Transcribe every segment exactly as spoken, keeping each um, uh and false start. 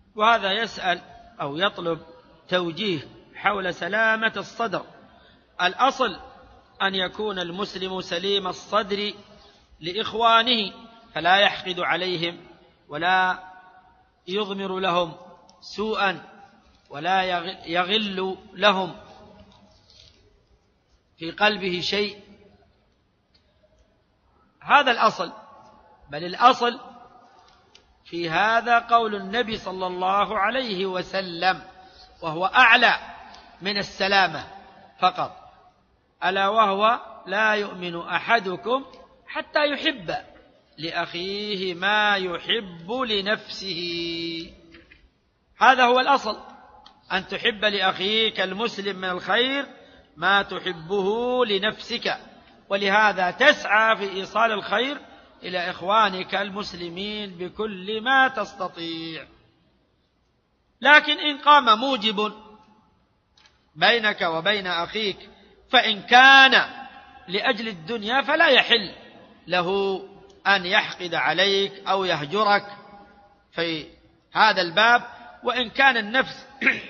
وهذا يسأل أو يطلب توجيه حول سلامة الصدر. الأصل أن يكون المسلم سليم الصدر لإخوانه، فلا يحقد عليهم ولا يضمر لهم سوءا ولا يغل لهم في قلبه شيء. هذا الأصل، بل الأصل في هذا قول النبي صلى الله عليه وسلم، وهو أعلى من السلامة فقط، ألا وهو: لا يؤمن أحدكم حتى يحب لأخيه ما يحب لنفسه. هذا هو الأصل، أن تحب لأخيك المسلم من الخير ما تحبه لنفسك، ولهذا تسعى في إيصال الخير إلى إخوانك المسلمين بكل ما تستطيع. لكن إن قام موجب بينك وبين أخيك، فإن كان لأجل الدنيا فلا يحل له أن يحقد عليك أو يهجرك في هذا الباب. وإن كان النفس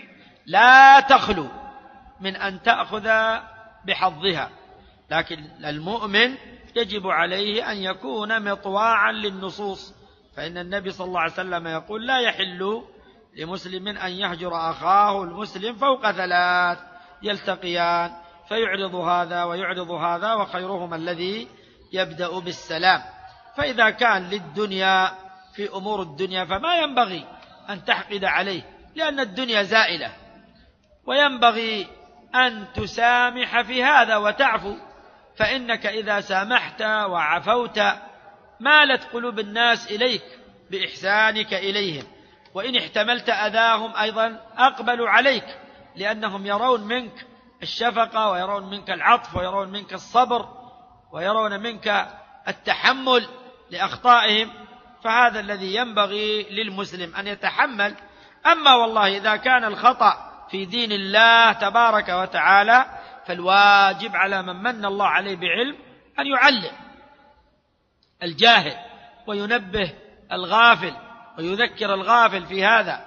لا تخلو من أن تأخذ بحظها، لكن المؤمن يجب عليه أن يكون مطواعا للنصوص، فإن النبي صلى الله عليه وسلم يقول: لا يحل لمسلم أن يهجر أخاه المسلم فوق ثلاث يلتقيان فيعرض هذا ويعرض هذا وخيرهما الذي يبدأ بالسلام. فإذا كان للدنيا في أمور الدنيا فما ينبغي أن تحقد عليه، لأن الدنيا زائلة، وينبغي أن تسامح في هذا وتعفو، فإنك إذا سامحت وعفوت مالت قلوب الناس إليك بإحسانك إليهم، وإن احتملت أذاهم أيضا أقبلوا عليك، لأنهم يرون منك الشفقة ويرون منك العطف ويرون منك الصبر ويرون منك التحمل لأخطائهم. فهذا الذي ينبغي للمسلم أن يتحمل. أما والله إذا كان الخطأ في دين الله تبارك وتعالى، فالواجب على من من الله عليه بعلم أن يعلم الجاهل وينبه الغافل ويذكر الغافل في هذا،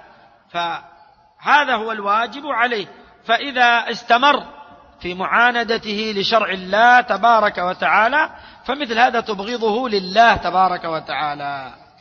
فهذا هو الواجب عليه. فإذا استمر في معاندته لشرع الله تبارك وتعالى، فمثل هذا تبغضه لله تبارك وتعالى.